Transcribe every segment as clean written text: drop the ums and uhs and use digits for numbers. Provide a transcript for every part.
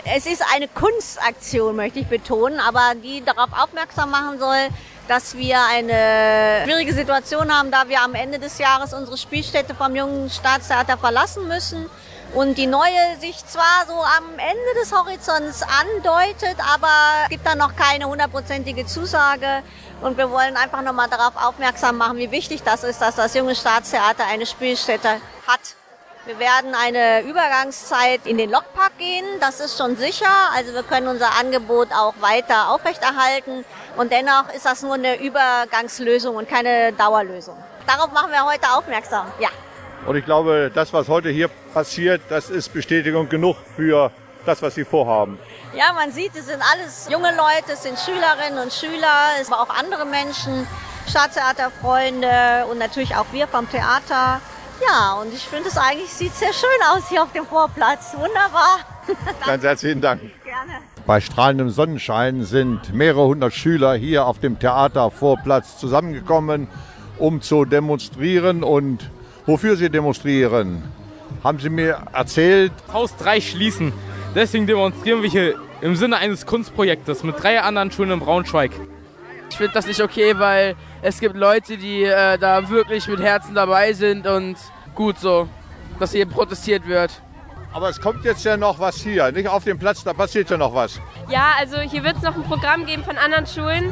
Es ist eine Kunstaktion, möchte ich betonen, aber die darauf aufmerksam machen soll, dass wir eine schwierige Situation haben, da wir am Ende des Jahres unsere Spielstätte vom Jungen Staatstheater verlassen müssen und die neue sich zwar so am Ende des Horizonts andeutet, aber es gibt da noch keine 100%ige Zusage und wir wollen einfach nochmal darauf aufmerksam machen, wie wichtig das ist, dass das Junge Staatstheater eine Spielstätte hat. Wir werden eine Übergangszeit in den Lokpark gehen, das ist schon sicher. Also wir können unser Angebot auch weiter aufrechterhalten. Und dennoch ist das nur eine Übergangslösung und keine Dauerlösung. Darauf machen wir heute aufmerksam, ja. Und ich glaube, das, was heute hier passiert, das ist Bestätigung genug für das, was Sie vorhaben. Ja, man sieht, es sind alles junge Leute, es sind Schülerinnen und Schüler, es sind auch andere Menschen, Staatstheaterfreunde und natürlich auch wir vom Theater. Ja, und ich finde es eigentlich, sieht sehr schön aus hier auf dem Vorplatz. Wunderbar. Ganz herzlichen Dank. Gerne. Bei strahlendem Sonnenschein sind mehrere hundert Schüler hier auf dem Theatervorplatz zusammengekommen, um zu demonstrieren. Und wofür sie demonstrieren, haben sie mir erzählt. Haus 3 schließen. Deswegen demonstrieren wir hier im Sinne eines Kunstprojektes mit 3 anderen Schulen in Braunschweig. Ich finde das nicht okay, weil es gibt Leute, die da wirklich mit Herzen dabei sind und gut so, dass hier protestiert wird. Aber es kommt jetzt ja noch was hier, nicht auf dem Platz, da passiert ja noch was. Ja, also hier wird es noch ein Programm geben von anderen Schulen,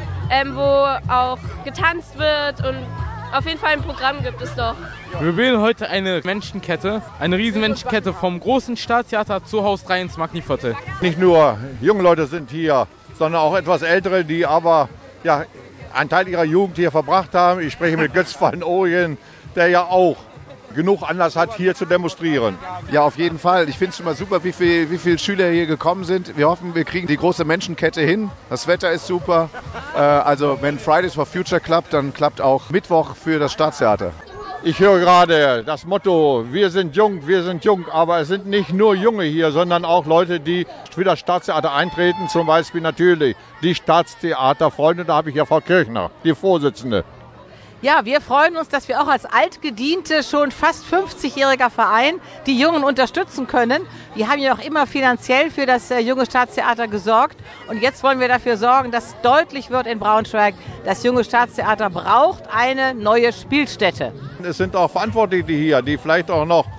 wo auch getanzt wird und auf jeden Fall ein Programm gibt es noch. Wir wählen heute eine Menschenkette, eine Riesenmenschenkette vom großen Staatstheater zu Haus 3 ins Magni-Viertel. Nicht nur junge Leute sind hier, sondern auch etwas ältere, die aber ja, einen Teil ihrer Jugend hier verbracht haben. Ich spreche mit Götz van Ooyen, der ja auch genug Anlass hat, hier zu demonstrieren. Ja, auf jeden Fall. Ich finde es schon mal super, wie viele Schüler hier gekommen sind. Wir hoffen, wir kriegen die große Menschenkette hin. Das Wetter ist super. Also wenn Fridays for Future klappt, dann klappt auch Mittwoch für das Staatstheater. Ich höre gerade das Motto, wir sind jung, aber es sind nicht nur Junge hier, sondern auch Leute, die für das Staatstheater eintreten, zum Beispiel natürlich die Staatstheaterfreunde, da habe ich ja Frau Kirchner, die Vorsitzende. Ja, wir freuen uns, dass wir auch als altgediente, schon fast 50-jähriger Verein die Jungen unterstützen können. Wir haben ja auch immer finanziell für das Junge Staatstheater gesorgt. Und jetzt wollen wir dafür sorgen, dass deutlich wird in Braunschweig, das Junge Staatstheater braucht eine neue Spielstätte. Es sind auch Verantwortliche hier, die vielleicht auch noch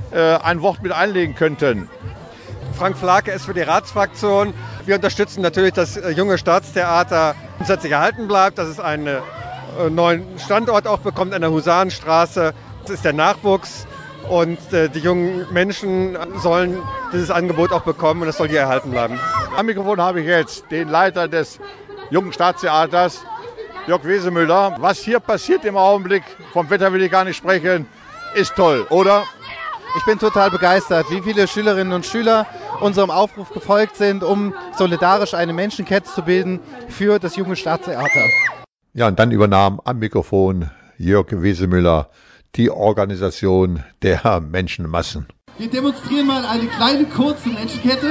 ein Wort mit einlegen könnten. Frank Flake, SPD-Ratsfraktion. Wir unterstützen natürlich, dass das Junge Staatstheater grundsätzlich erhalten bleibt, dass es einen neuen Standort auch bekommt an der Husarenstraße. Das ist der Nachwuchs und die jungen Menschen sollen dieses Angebot auch bekommen und das soll hier erhalten bleiben. Am Mikrofon habe ich jetzt den Leiter des Jungen Staatstheaters, Jörg Wesemüller. Was hier passiert im Augenblick, vom Wetter will ich gar nicht sprechen, ist toll, oder? Ich bin total begeistert, wie viele Schülerinnen und Schüler unserem Aufruf gefolgt sind, um solidarisch eine Menschenkette zu bilden für das Junge Staatstheater. Ja, und dann übernahm am Mikrofon Jörg Wesemüller die Organisation der Menschenmassen. Wir demonstrieren mal eine kleine, kurze Menschenkette.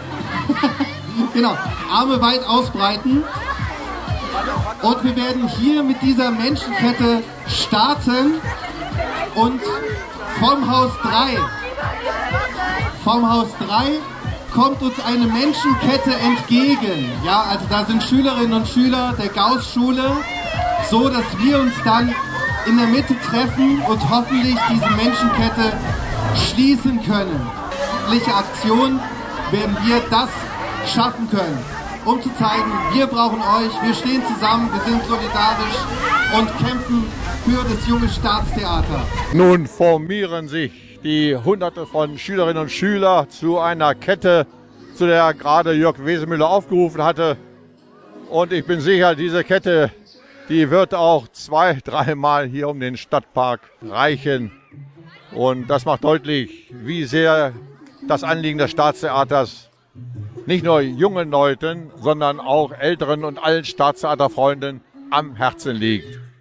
Genau, Arme weit ausbreiten. Und wir werden hier mit dieser Menschenkette starten und vom Haus 3 kommt uns eine Menschenkette entgegen. Ja, also da sind Schülerinnen und Schüler der Gauß-Schule, so dass wir uns dann in der Mitte treffen und hoffentlich diese Menschenkette schließen können. Mit dieser Aktion werden wir das schaffen können, um zu zeigen, wir brauchen euch, wir stehen zusammen, wir sind solidarisch und kämpfen für das Junge Staatstheater. Nun formieren sich die Hunderte von Schülerinnen und Schülern zu einer Kette, zu der gerade Jörg Wesemüller aufgerufen hatte. Und ich bin sicher, diese Kette, die wird auch 2-3 Mal hier um den Stadtpark reichen. Und das macht deutlich, wie sehr das Anliegen des Staatstheaters nicht nur jungen Leuten, sondern auch älteren und allen Staatstheaterfreunden am Herzen liegt.